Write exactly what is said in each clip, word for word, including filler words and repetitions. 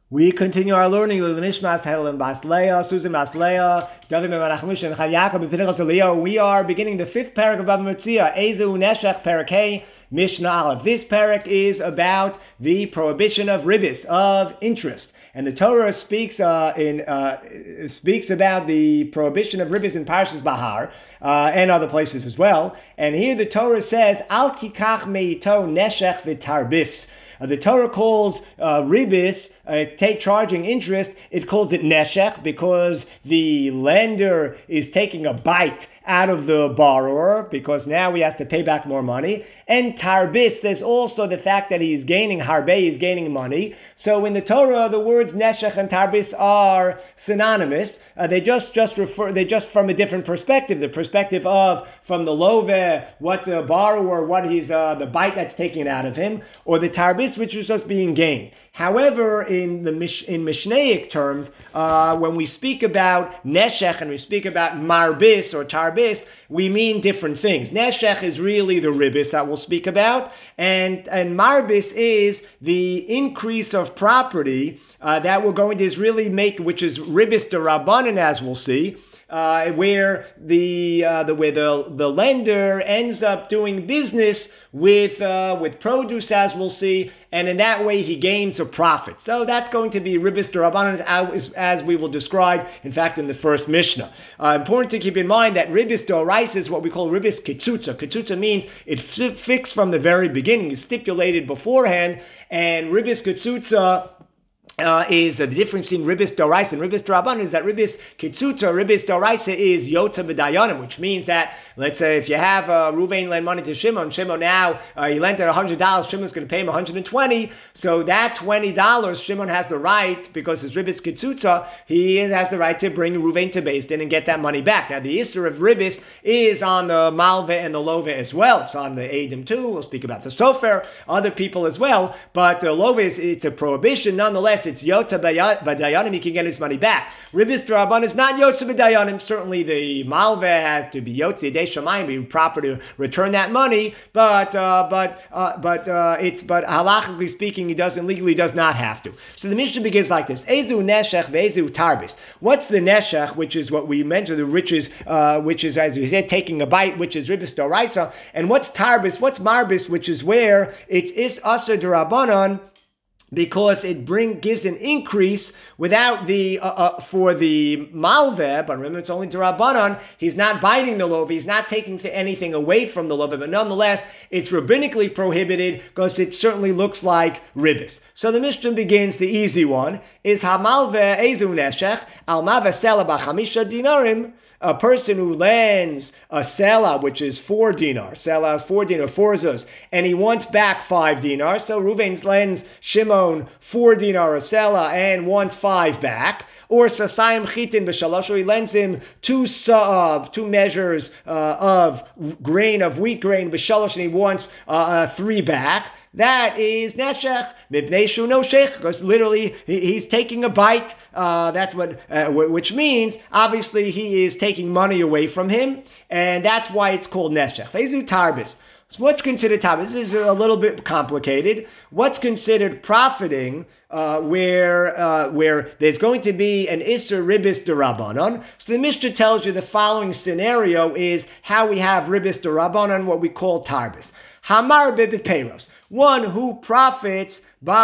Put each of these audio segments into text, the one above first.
We continue our learning with Nishmas Helen Bas Leah, Susan Bas Leah, David Ben Menachem and Chav Yaakov Ben Pinchas Eliyahu. We are beginning the fifth parak of Bava Metzia, Ezu Neshech Parak Hey, Mishnah Aleph. This parak is about the prohibition of ribis, of interest. And the Torah speaks uh, in uh, speaks about the prohibition of ribis in Parshas Bahar uh, and other places as well. And here the Torah says, Al tikach meito neshech v'tarbis. Uh, the Torah calls uh, ribis, uh, take charging interest, it calls it neshech because the lender is taking a bite out of the borrower because now he has to pay back more money. And tarbis, there's also the fact that he's gaining harbe, he's gaining money. So in the Torah, the words neshech and tarbis are synonymous. Uh, they just, just refer, they just from a different perspective, the perspective of from the love, what the borrower, what he's, uh, the bite that's taken out of him, or the tarbis, which is just being gained. However, in the Mish, in Mishnaic terms, uh, when we speak about neshech and we speak about marbis or tarbis, we mean different things. Neshech is really the ribis that we'll speak about, and, and marbis is the increase of property uh, that we're going to is really make, which is ribis derabanan, as we'll see. Uh, where the uh, the where the the lender ends up doing business with uh, with produce, as we'll see, and in that way he gains a profit. So that's going to be ribis derabanan, as, as we will describe, in fact, in the first Mishnah. Uh, important to keep in mind that ribis doraisa is what we call ribis kitzutza. Kitzutza means it's fixed from the very beginning, it's stipulated beforehand, and ribis kitzutza Uh, is uh, the difference between ribis doraisa and ribis derabanan is that ribis kitzutza, ribis doraisa is yotza b'dayanim, which means that, let's say, if you have uh, Ruvain lend money to Shimon, Shimon now, uh, he lent it one hundred dollars, Shimon's going to pay him one hundred twenty dollars, so that twenty dollars, Shimon has the right, because it's ribis kitzutza, he has the right to bring Ruvain to Beis Din and get that money back. Now, the issur of ribis is on the malve and the love as well. It's on the Eidim too. We'll speak about the sofer, other people as well, but the love is, it's a prohibition. Nonetheless, it's yotza b'dayanim, he can get his money back. Ribis derabanan is not yotza b'dayanim. Certainly the malve has to be yotza dei shamayim, be proper to return that money, but uh, but uh, but uh, it's but halachically speaking, he doesn't legally does not have to. So the Mishnah begins like this: Ezu neshech ve'ezu tarbis. What's the neshech, which is what we mentioned, the which is uh, which is, as we said, taking a bite, which is ribis doraisa, and what's tarbis? What's marbis, which is where it's is aser derabanan, because it bring gives an increase without the uh, uh, for the malve, but remember it's only derabanan. He's not biting the love, he's not taking anything away from the love, but nonetheless it's rabbinically prohibited because it certainly looks like ribis. So the Mishnah begins, the easy one is hamalve ezu neshech al malve sela b'chamisha dinarim. A person who lends a sela, which is four dinar, sela is four dinar, four zuz, and he wants back five dinar. So Reuven lends Shimon four dinar a sela and wants five back. Or sasayim chitin b'shalosh, or he lends him two uh, two measures uh, of grain, of wheat grain b'shalosh, and he wants uh, uh, three back. That is neshech mipnei shu noshech, because literally he, he's taking a bite. Uh, that's what, uh, w- which means obviously he is taking money away from him, and that's why it's called neshech. Vezu tarbis. So what's considered tarbis? This is a little bit complicated. What's considered profiting, uh, where uh, where there's going to be an issur ribis derabanan? So the Mishnah tells you the following scenario is how we have ribis derabanan, what we call tarbis. Hamar b'peiros, one who profits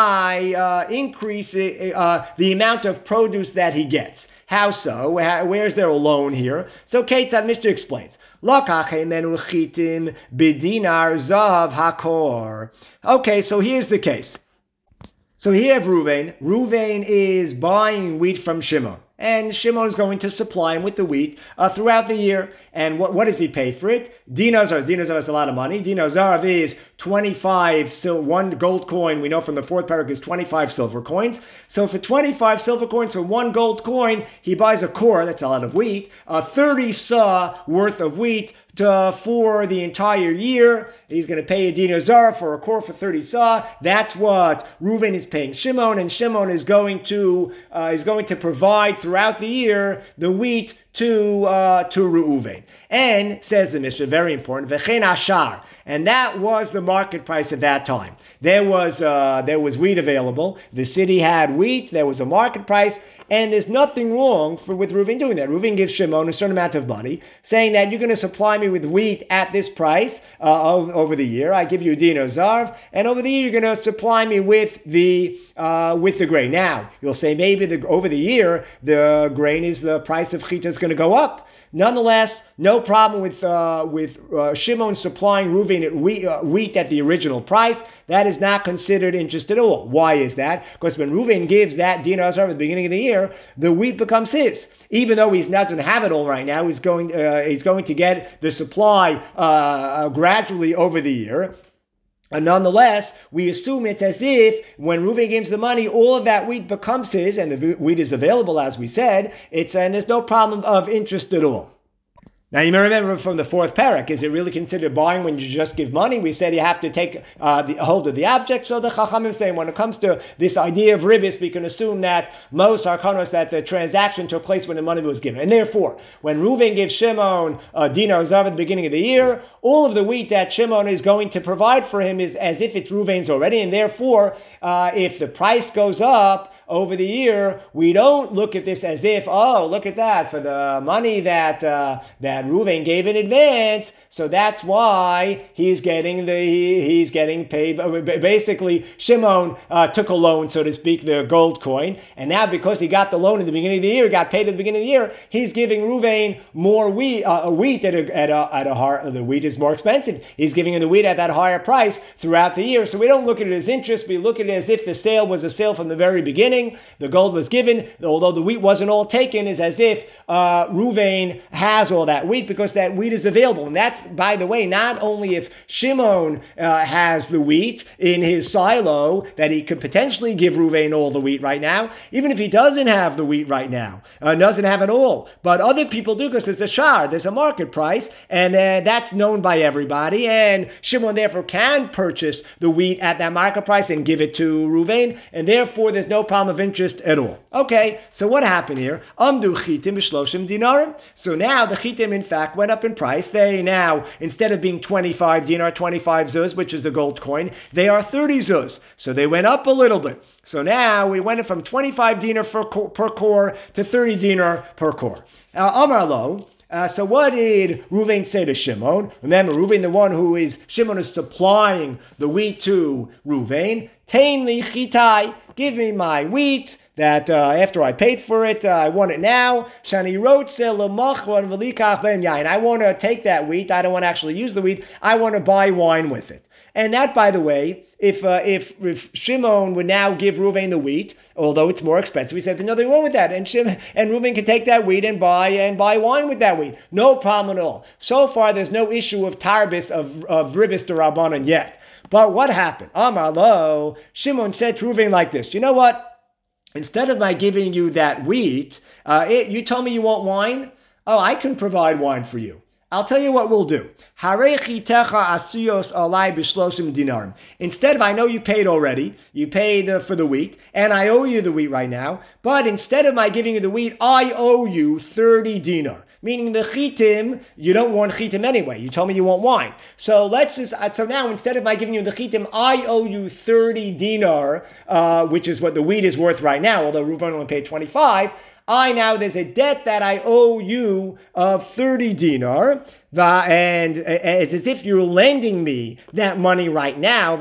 by uh, increasing uh, the amount of produce that he gets. How so? How, where's there a loan here? So Ketzad Mishnah explains. Bidinar zav hakor. Okay, so here's the case. So here you have Ruvain. Ruvain is buying wheat from Shimon, and Shimon is going to supply him with the wheat uh, throughout the year. And what, what does he pay for it? Dinar zarav. Dinar zarav is a lot of money. Dinar zarav is twenty-five, sil- one gold coin, we know from the fourth paragraph, is twenty-five silver coins. So for twenty-five silver coins, for one gold coin, he buys a kor, that's a lot of wheat, uh, thirty sa worth of wheat, To, for the entire year. He's going to pay a dinar zarav for a kor for thirty sa. That's what Reuven is paying Shimon, and Shimon is going to uh, is going to provide throughout the year the wheat to uh, to Reuven. And, says the Mishnah, very important, v'chein ashar, and that was the market price at that time. There was uh, there was wheat available. The city had wheat. There was a market price, and there's nothing wrong for with Reuven doing that. Reuven gives Shimon a certain amount of money, saying that you're going to supply me with wheat at this price uh, over the year. I give you a dinar zarv, and over the year you're going to supply me with the uh, with the grain. Now you'll say maybe the, over the year the grain is the price of chita is going to go up. Nonetheless, no problem with uh, with uh, Shimon supplying Reuven at wheat, uh, wheat at the original price. That is not considered interest at all. Why is that? Because when Reuven gives that dinar zarv at the beginning of the year, the wheat becomes his. Even though he's not going to have it all right now, he's going uh, he's going to get the supply uh, gradually over the year. And nonetheless, we assume it's as if when Reuven gives the money, all of that wheat becomes his, and the wheat is available, as we said. It's and there's no problem of interest at all. Now, you may remember from the fourth parak, is it really considered buying when you just give money? We said you have to take uh, the hold of the object. So the Chachamim say when it comes to this idea of ribis, we can assume that most harkanos, that the transaction took place when the money was given. And therefore, when Reuven gives Shimon a dinar zav at the beginning of the year, all of the wheat that Shimon is going to provide for him is as if it's Reuven's already. And therefore, uh, if the price goes up over the year, we don't look at this as if, oh, look at that, for the money that uh, that Reuven gave in advance, so that's why he's getting the he's getting paid. Basically, Shimon uh, took a loan, so to speak, the gold coin, and now because he got the loan at the beginning of the year, got paid at the beginning of the year, he's giving Reuven more wheat, uh, wheat at a at a at a higher. The wheat is more expensive. He's giving him the wheat at that higher price throughout the year. So we don't look at it as interest. We look at it as if the sale was a sale from the very beginning. The gold was given, although the wheat wasn't all taken, is as if uh, Reuven has all that wheat because that wheat is available. And that's, by the way, not only if Shimon uh, has the wheat in his silo, that he could potentially give Reuven all the wheat right now, even if he doesn't have the wheat right now, uh, doesn't have it all. But other people do because there's a shar, there's a market price, and uh, that's known by everybody. And Shimon therefore can purchase the wheat at that market price and give it to Reuven, and therefore there's no problem of interest at all. Okay, so what happened here? Amdu chitim b'shloshim dinarim. So now the chitim in fact went up in price. They now, instead of being twenty-five dinar, twenty-five zuz, which is a gold coin, they are thirty zuz. So they went up a little bit. So now we went from twenty-five dinar per, per core to thirty dinar per core. Uh, Amar lo. Uh, so what did Reuven say to Shimon? Remember, Reuven, the one who is, Shimon is supplying the wheat to Reuven. Tain li chitai, give me my wheat that uh, after I paid for it, uh, I want it now. Shani wrote, I want to take that wheat. I don't want to actually use the wheat. I want to buy wine with it. And that, by the way, if uh, if if Shimon would now give Reuven the wheat, although it's more expensive, we said there's nothing wrong with that, and Shimon and Reuven can take that wheat and buy and buy wine with that wheat, no problem at all. So far, there's no issue of tarbis of of ribis to Rabbanan yet. But what happened? Amar lo, Shimon said to Reuven like this: you know what? Instead of my giving you that wheat, uh, it, you told me you want wine. Oh, I can provide wine for you. I'll tell you what we'll do. Instead of, I know you paid already, you paid uh, for the wheat, and I owe you the wheat right now, but instead of my giving you the wheat, I owe you thirty dinar. Meaning the chitim, you don't want chitim anyway. You told me you want wine. So let's just, so now instead of my giving you the chitim, I owe you thirty dinar, uh, which is what the wheat is worth right now, although Reuven only paid twenty-five. I now, there's a debt that I owe you of thirty dinar, and it's as if you're lending me that money right now.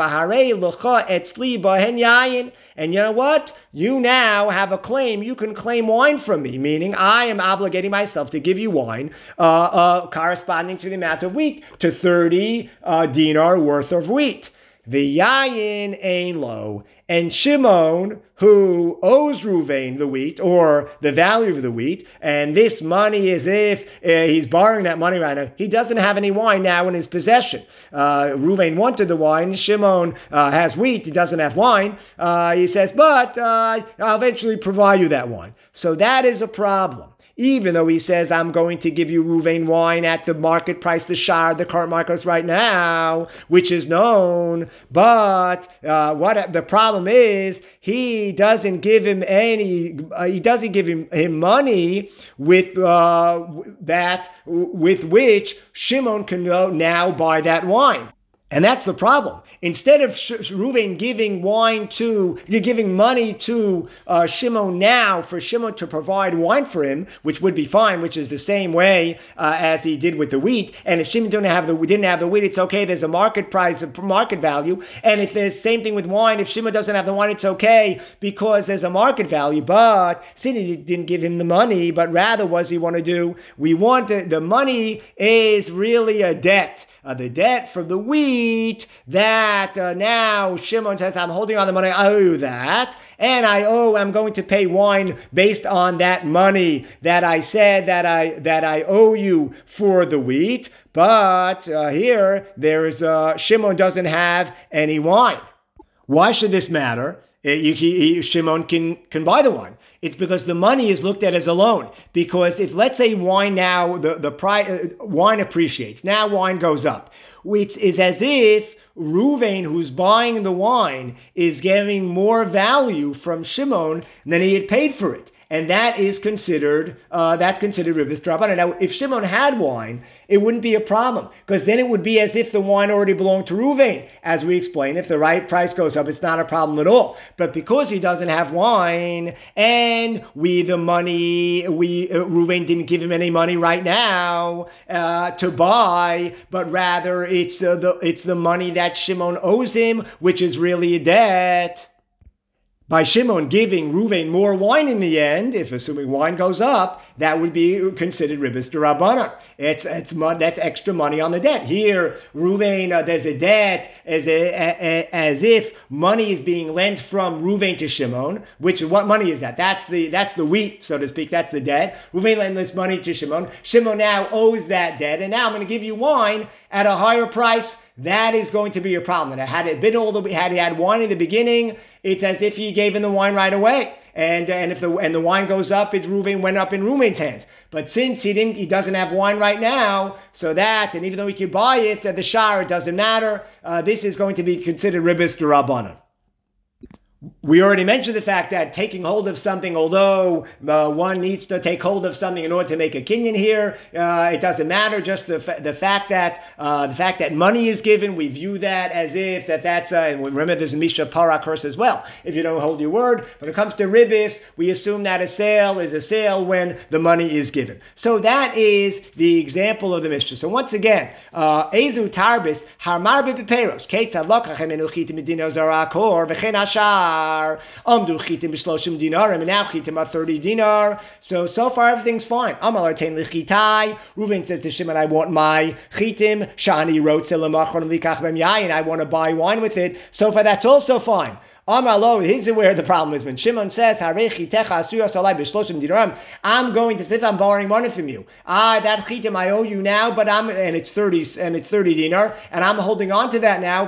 And you know what? You now have a claim. You can claim wine from me, meaning I am obligating myself to give you wine uh, uh, corresponding to the amount of wheat, to thirty uh, dinar worth of wheat. The yayin ain lo, and Shimon, who owes Reuven the wheat, or the value of the wheat, and this money is if uh, he's borrowing that money right now, he doesn't have any wine now in his possession. Uh, Reuven wanted the wine, Shimon uh, has wheat, he doesn't have wine. Uh, he says, but uh, I'll eventually provide you that wine. So that is a problem. even though he says, I'm going to give you Ruvain wine at the market price, the shar, the current market price right now, which is known. But uh, what the problem is, he doesn't give him any, uh, he doesn't give him, him money with uh, that, with which Shimon can now buy that wine. And that's the problem. Instead of Reuven giving wine to, you're giving money to uh, Shimon now for Shimon to provide wine for him, which would be fine, which is the same way uh, as he did with the wheat. And if Shimon didn't have the didn't have the wheat, it's okay. There's a market price, a market value. And if there's same thing with wine, if Shimon doesn't have the wine, it's okay because there's a market value. But since he didn't give him the money, but rather what does he want to do? We want to, the money is really a debt. Uh, the debt from the wheat that uh, now Shimon says, I'm holding on the money, I owe that, and I owe, I'm going to pay wine based on that money that I said that I that I owe you for the wheat. But uh, here, there is uh, Shimon doesn't have any wine. Why should this matter? He, he, Shimon can, can buy the wine. It's because the money is looked at as a loan. Because if, let's say, wine now, the, the price, uh, wine appreciates. Now wine goes up. Which is as if Reuven, who's buying the wine, is getting more value from Shimon than he had paid for it. And that is considered, uh, that's considered ribis d'Rabbanan. Now, if Shimon had wine, it wouldn't be a problem, because then it would be as if the wine already belonged to Reuven. As we explained, if the right price goes up, it's not a problem at all. But because he doesn't have wine, and we, the money, we, uh, Reuven didn't give him any money right now uh, to buy, but rather it's uh, the it's the money that Shimon owes him, which is really a debt. By Shimon giving Reuven more wine in the end, if assuming wine goes up, that would be considered ribis d'Rabbanan. It's it's that's extra money on the debt. Here, Reuven, uh, there's a debt as a, a, a, as if money is being lent from Reuven to Shimon. Which what money is that? That's the that's the wheat, so to speak. That's the debt. Reuven lent this money to Shimon. Shimon now owes that debt, and now I'm going to give you wine at a higher price. That is going to be a problem. And had it been all the had he had wine in the beginning, it's as if he gave him the wine right away. And and if the and the wine goes up, it's Reuven went up in Reuven's hands. But since he didn't, he doesn't have wine right now, so that, and even though he could buy it at the shar, it doesn't matter. Uh, this is going to be considered ribis d'Rabbanan. We already mentioned the fact that taking hold of something, although uh, one needs to take hold of something in order to make a kinyan here, uh, it doesn't matter. Just the fa- the fact that uh, the fact that money is given, we view that as if that that's uh, and remember there's a Misha Para curse as well. If you don't hold your word, when it comes to ribis, we assume that a sale is a sale when the money is given. So that is the example of the Mishnah. So once again, uh, Ezu Tarbis Harmar B'Peperos Ketzad Lokachem Enuchitim Medino Zarakor V'Chen Ashar. Amdu chitim b'shloshim dinar, and now chitim are thirty dinar. So, so far everything's fine. Amal artein lichitai. Reuven says to Shimon, I want my chitim. Shani wrote to lemachon likach bem yayin. I want to buy wine with it. So far that's also fine. Amalo, here's where the problem is. When Shimon says, I'm going to say if I'm borrowing money from you. Ah, that chitim I owe you now, but I'm and it's thirty and it's thirty dinar, and I'm holding on to that now.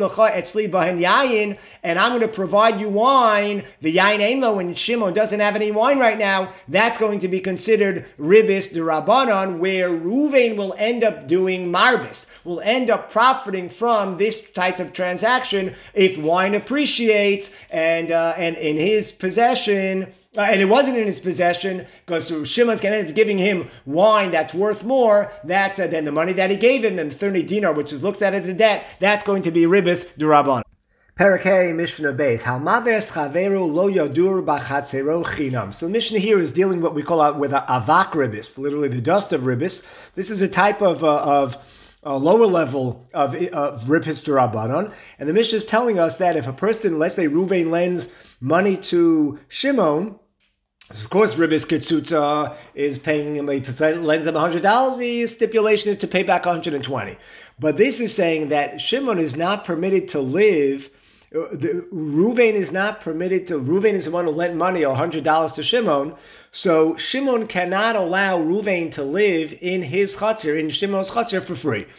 And I'm going to provide you wine. The yain ainlo, when Shimon doesn't have any wine right now, that's going to be considered ribis d'Rabbanan, where Reuven will end up doing marbis, will end up profiting from this type of transaction if wine appreciates. And uh, and in his possession, uh, and it wasn't in his possession because Shimon's going to end up giving him wine that's worth more that uh, than the money that he gave him, and thirty dinar, which is looked at as a debt. That's going to be ribis d'Rabbanan. Parakeh Mishnah Beis Halmaves Chaveru Lo Yadur Bachatzero Chinam. So the Mishnah here is dealing with what we call out with a avak ribis, literally the dust of ribis. This is a type of uh, of a lower level of, of ribis d'Rabbanan. And the Mishnah is telling us that if a person, let's say Reuven lends money to Shimon, of course ribis ketzutza is paying him, he lends him one hundred dollars, the stipulation is to pay back one hundred twenty. But this is saying that Shimon is not permitted to live, the, Reuven is not permitted to, Reuven is the one who lent money, one hundred dollars to Shimon, so Shimon cannot allow Reuven to live in his chatzir, in Shimon's chatzir for free.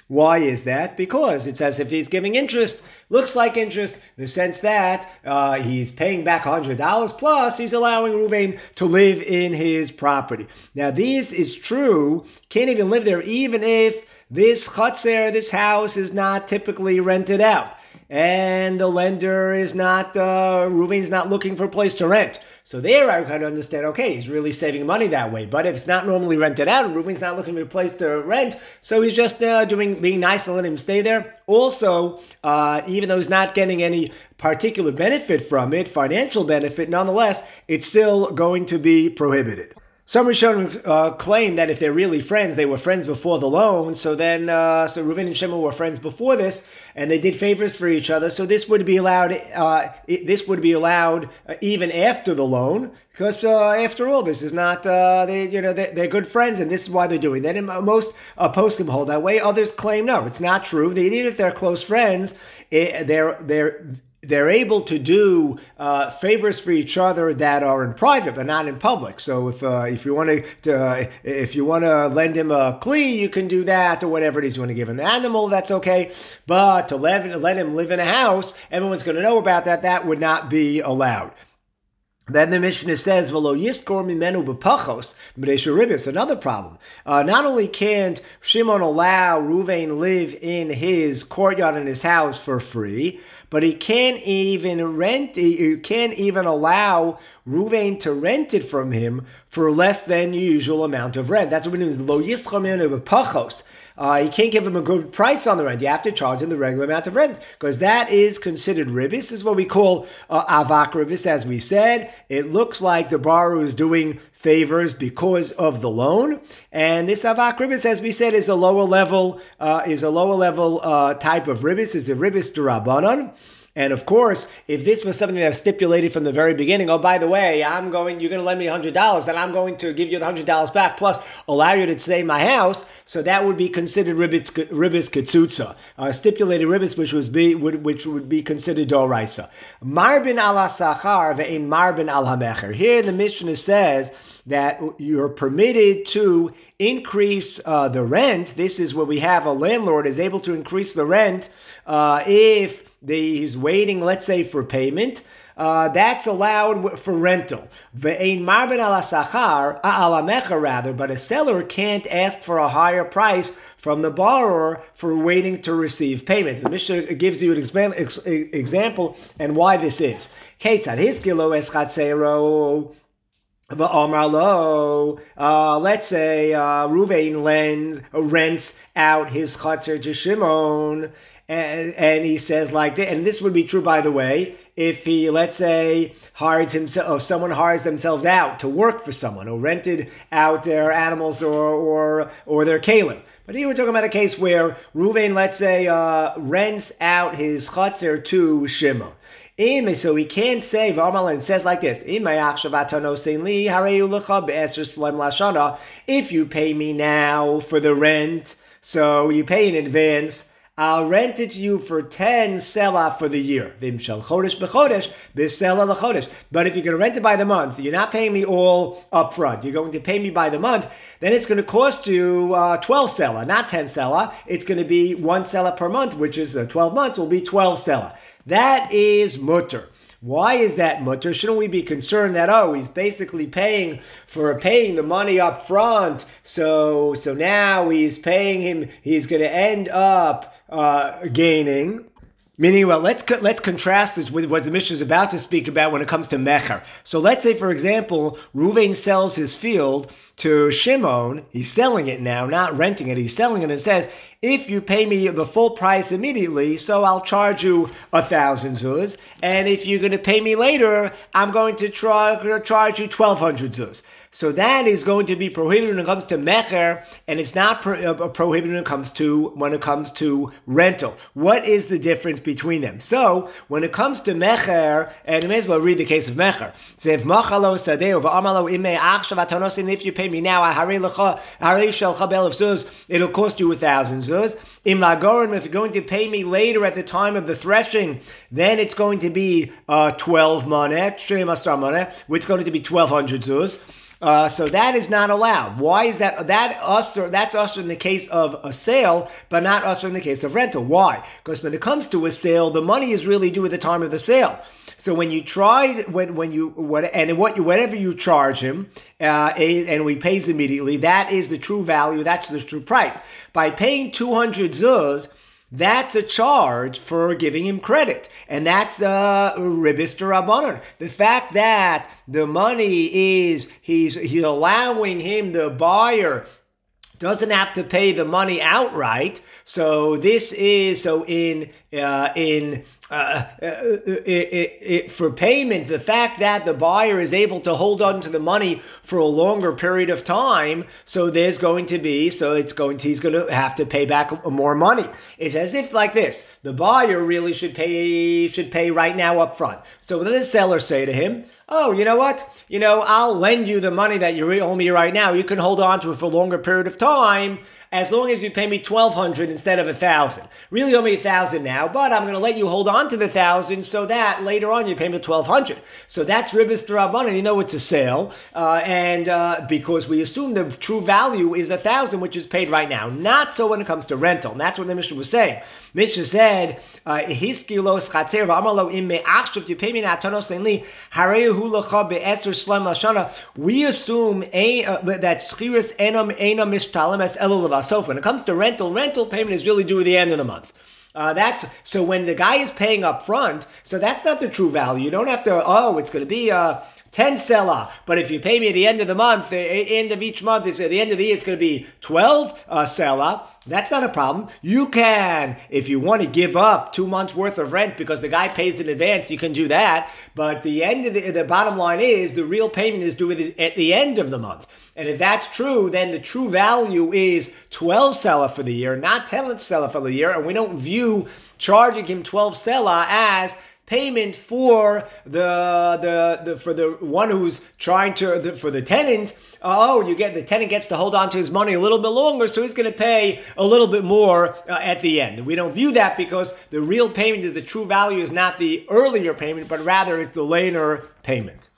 Why is that? Because it's as if he's giving interest. Looks like interest in the sense that uh, he's paying back one hundred dollars plus he's allowing Ruvain to live in his property. Now, this is true. Can't even live there even if this chutzner, this house, is not typically rented out. And the lender is not, uh, Ruvain's not looking for a place to rent. So there I kind of understand, okay, he's really saving money that way. But if it's not normally rented out and Ruvain's not looking for a place to rent, so he's just uh, doing being nice and letting him stay there. Also, uh, even though he's not getting any particular benefit from it, financial benefit, nonetheless, it's still going to be prohibited. Some Rishonim uh, claim that if they're really friends, they were friends before the loan. So then, uh, so Reuven and Shimon were friends before this, and they did favors for each other. So this would be allowed. Uh, it, this would be allowed uh, even after the loan, because uh, after all, this is not. Uh, they, you know, they, they're good friends, and this is why they're doing that. And most uh, poskim hold that way. Others claim no, it's not true. They, even if they're close friends, it, they're they're. They're able to do uh, favors for each other that are in private, but not in public. So if uh, if you want to uh, if you want to lend him a kli, you can do that, or whatever it is you want to give him an animal. That's okay. But to let, let him live in a house, everyone's going to know about that. That would not be allowed. Then the Mishnah says, "V'lo yiskor mimenu b'pachos b'reisha ribis." Another problem. Uh, not only can't Shimon allow Ruvain live in his courtyard in his house for free, but he can't even rent. He can't even allow Ruvain to rent it from him for less than the usual amount of rent. That's what it means. Lo yiskor mimenu b'pachos. Uh, you can't give him a good price on the rent. You have to charge him the regular amount of rent, because that is considered ribis. This is what we call uh, avak ribis, as we said. It looks like the borrower is doing favors because of the loan, and this avak ribis, as we said, is a lower level, uh, is a lower level uh, type of ribis. It's a ribis d'Rabbanan. And of course, if this was something that was stipulated from the very beginning, oh, by the way, I'm going, you're going to lend me one hundred dollars, and I'm going to give you the one hundred dollars back, plus allow you to stay in my house, so that would be considered ribis, ribis ketzutza, uh, stipulated ribis, which was be would, which would be considered doraisa. Marbin al sachar ve'in marbin al hamecher. Here the Mishnah says that you're permitted to increase uh, the rent. This is where we have a landlord is able to increase the rent uh, if he's waiting, let's say, for payment. Uh, that's allowed for rental. Ve'ein marbin ala sachar, ala mecha rather, but a seller can't ask for a higher price from the borrower for waiting to receive payment. The Mishnah gives you an example and why this is. Ketzad hiskilo es chatzero. Uh, let's say uh, Ruvain lends, rents out his chutzner to Shimon, and, and he says like that, and this would be true, by the way, if he, let's say, hires himself, or someone hires themselves out to work for someone, or rented out their animals or or or their kalim. But here we're talking about a case where Ruvain, let's say, uh, rents out his chutzner to Shimon. So he can't say, and says like this, if you pay me now for the rent, so you pay in advance, I'll rent it to you for ten selah for the year. But if you're going to rent it by the month, you're not paying me all up front. You're going to pay me by the month, then it's going to cost you uh, twelve selah, not ten selah. It's going to be one selah per month, which is uh, twelve months, will be twelve selah. That is mutter. Why is that mutter? Shouldn't we be concerned that, oh, he's basically paying for paying the money up front, so so now he's paying him, he's going to end up uh, gaining. Meaning, well, let's let's contrast this with what the Mishnah is about to speak about when it comes to mecher. So let's say, for example, Ruvain sells his field to Shimon. He's selling it now, not renting it. He's selling it and says, if you pay me the full price immediately, so I'll charge you a thousand zuz. And if you're going to pay me later, I'm going to try, charge you twelve hundred zuz. So that is going to be prohibited when it comes to mecher, and it's not pro- uh, prohibited when it comes to when it comes to rental. What is the difference between them? So when it comes to mecher, and you may as well read the case of mecher. So if machalo sadeu v'amalo ime achshav atanosin, if you pay me now, hari lecha hari shel chabel of zuz, it'll cost you a thousand zuz. Im lagorim, if you're going to pay me later at the time of the threshing, then it's going to be uh, twelve maneh, shrei masar maneh, which is going to be twelve hundred zuz. Uh, so that is not allowed. Why is that? That usher, that's usher in the case of a sale, but not usher in the case of rental. Why? Because when it comes to a sale, the money is really due at the time of the sale. So when you try, when when you what and what you whatever you charge him, uh, and we pays immediately, that is the true value. That's the true price. By paying two hundred zuz, that's a charge for giving him credit. And that's the uh, ribis d'Rabbanan. The fact that the money is, he's, he's allowing him, the buyer, doesn't have to pay the money outright. So this is, so in, uh, in, uh, it, it, it, for payment, the fact that the buyer is able to hold on to the money for a longer period of time, so there's going to be, so it's going to, he's going to have to pay back more money. It's as if like this, the buyer really should pay, should pay right now up front. So what does the seller say to him? Oh, you know what? You know, I'll lend you the money that you owe me right now. You can hold on to it for a longer period of time as long as you pay me twelve hundred instead of one thousand. Really owe me one thousand now, but I'm going to let you hold on to the one thousand so that later on you pay me twelve hundred. So that's ribis d'Rabbanan. You know it's a sale, uh, and uh, because we assume the true value is one thousand, which is paid right now. Not so when it comes to rental. And that's what the Mishnah was saying. Mishnah said, "Hiskilos chatzer v'amarlo im me'achshav you pay me na'atanos enli harehu lecha be'eser shlam lashana." We assume a, uh, that schiras enam enam mishtalem es elo. So when it comes to rental, rental payment is really due at the end of the month. Uh, that's so when the guy is paying up front, so that's not the true value. You don't have to, oh, it's going to be uh, ten selah, but if you pay me at the end of the month, the end of each month, is at the end of the year, it's going to be twelve uh, selah. That's not a problem. You can, if you want to give up two months worth of rent because the guy pays in advance, you can do that. But the end of the, the bottom line is the real payment is due at the end of the month. And if that's true, then the true value is twelve selah for the year, not ten selah for the year. And we don't view charging him twelve selah as payment for the the, the for the one who's trying to the, for the tenant. Oh, you get the tenant gets to hold on to his money a little bit longer, so he's going to pay a little bit more uh, at the end. We don't view that because the real payment is the true value is not the earlier payment, but rather it's the later payment.